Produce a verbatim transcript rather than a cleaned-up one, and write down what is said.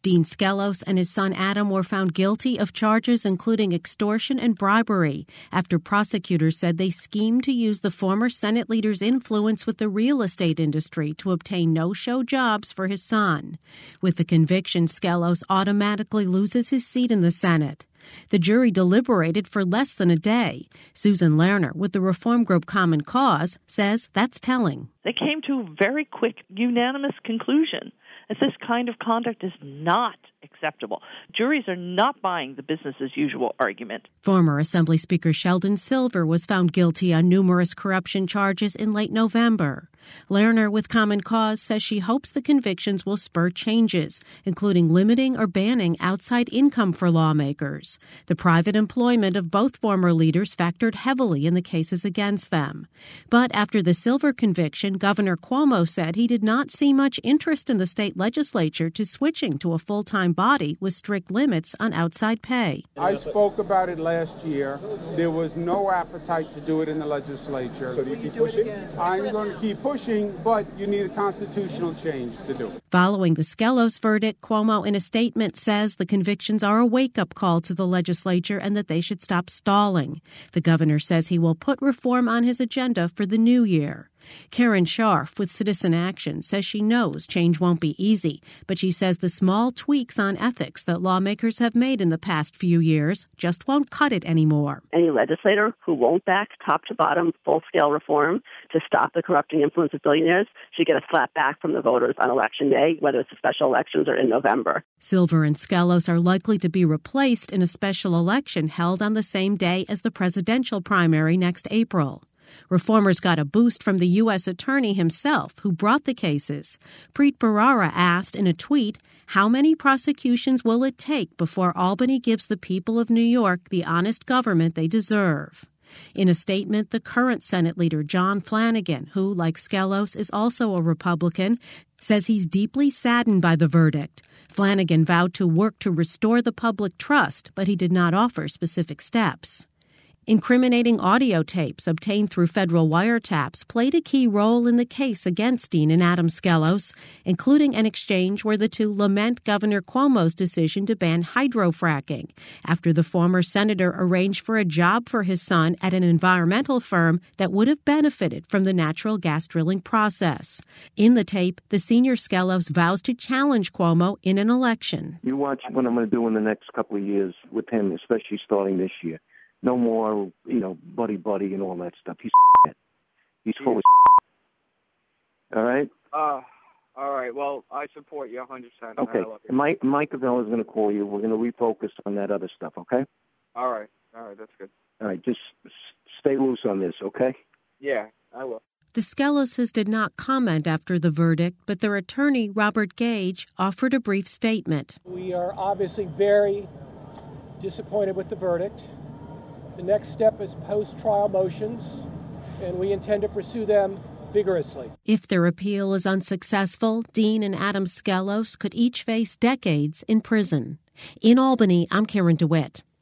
Dean Skelos and his son Adam were found guilty of charges including extortion and bribery after prosecutors said they schemed to use the former Senate leader's influence with the real estate industry to obtain no-show jobs for his son. With the conviction, Skelos automatically loses his seat in the Senate. The jury deliberated for less than a day. Susan Lerner with the reform group Common Cause says that's telling. They came to a very quick, unanimous conclusion that this kind of conduct is not acceptable. Juries are not buying the business-as-usual argument. Former Assembly Speaker Sheldon Silver was found guilty on numerous corruption charges in late November. Lerner with Common Cause says she hopes the convictions will spur changes, including limiting or banning outside income for lawmakers. The private employment of both former leaders factored heavily in the cases against them. But after the Silver conviction, Governor Cuomo said he did not see much interest in the state legislature to switching to a full-time body with strict limits on outside pay. I spoke about it last year. There was no appetite to do it in the legislature. So do you keep pushing? I'm going to keep pushing, but you need a constitutional change to do it. Following the Skelos verdict, Cuomo in a statement says the convictions are a wake-up call to the legislature and that they should stop stalling. The governor says he will put reform on his agenda for the new year. Karen Scharf with Citizen Action says she knows change won't be easy, but she says the small tweaks on ethics that lawmakers have made in the past few years just won't cut it anymore. Any legislator who won't back top-to-bottom full-scale reform to stop the corrupting influence of billionaires should get a slap back from the voters on Election Day, whether it's the special elections or in November. Silver and Skelos are likely to be replaced in a special election held on the same day as the presidential primary next April. Reformers got a boost from the U S attorney himself, who brought the cases. Preet Bharara asked in a tweet, how many prosecutions will it take before Albany gives the people of New York the honest government they deserve? In a statement, the current Senate leader, John Flanagan, who, like Skelos, is also a Republican, says he's deeply saddened by the verdict. Flanagan vowed to work to restore the public trust, but he did not offer specific steps. Incriminating audio tapes obtained through federal wiretaps played a key role in the case against Dean and Adam Skelos, including an exchange where the two lament Governor Cuomo's decision to ban hydrofracking after the former senator arranged for a job for his son at an environmental firm that would have benefited from the natural gas drilling process. In the tape, the senior Skelos vows to challenge Cuomo in an election. You watch what I'm going to do in the next couple of years with him, especially starting this year. No more, you know, buddy-buddy and all that stuff. He's He's full of all right? Uh, all right. Well, I support you one hundred percent. Okay. Mike, Mike Avella is going to call you. We're going to refocus on that other stuff, okay? All right. All right. That's good. All right. Just stay loose on this, okay? Yeah, I will. The Skeloses did not comment after the verdict, but their attorney, Robert Gage, offered a brief statement. We are obviously very disappointed with the verdict. The next step is post-trial motions, and we intend to pursue them vigorously. If their appeal is unsuccessful, Dean and Adam Skelos could each face decades in prison. In Albany, I'm Karen DeWitt.